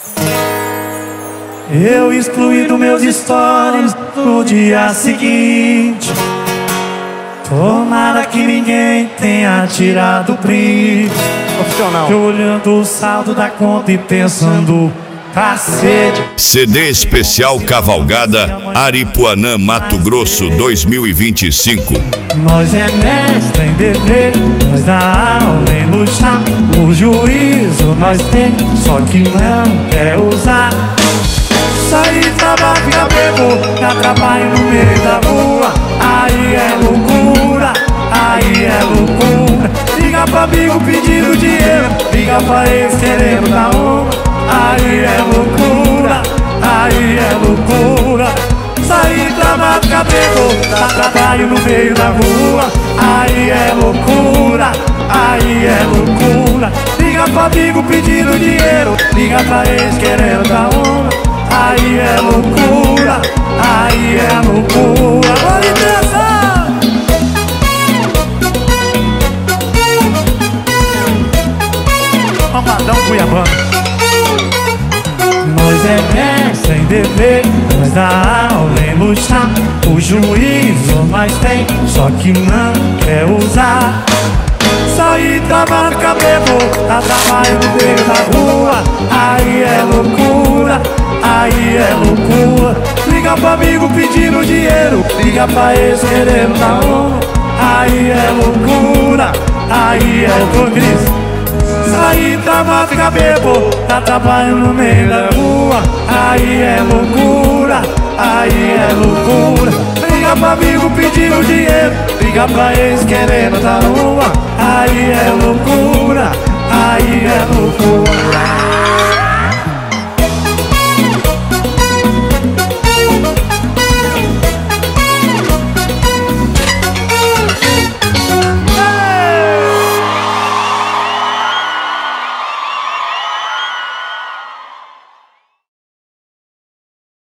Eu excluí dos meus stories no dia seguinte. Tomara que ninguém tenha tirado o print. Opcional. Eu olhando o saldo da conta e pensando, cacete. CD especial Cavalgada Aripuanã, Mato Grosso 2025. Nós é mestre em dever, nós dá aula em luxar. O juízo nós tem, só que não quer usar. Sair, trabalho, fica bebo, dá trabalho no meio da rua. Aí é loucura, aí é loucura. Liga pra amigo pedindo dinheiro, liga pra ex querendo dar uma. Aí é loucura, aí é loucura. Sair, trabalho, fica bebo, dá trabalho no meio da rua. Aí é loucura, aí é loucura. Liga pra amigo pedindo dinheiro, liga pra ex querendo dar uma. Aí é loucura, aí é loucura. Bora dançar! Amadão Cuiabano. Nós é mestre em dever, nós dá aula em luxar. O juízo nós tem, só que não quer usar. Sair, trabalho, cabelo, dá trabalho no meio da rua. Aí é loucura, aí é loucura. Liga pra amigo pedindo dinheiro, liga pra ex querendo dar uma. Aí é loucura, aí é loucura. Sair, trabalho, fica bebo, dá trabalho no meio da rua. Aí é loucura, aí é loucura. Liga pra amigo pedindo dinheiro, liga pra ex querendo dar uma. Aí é loucura, aí é loucura.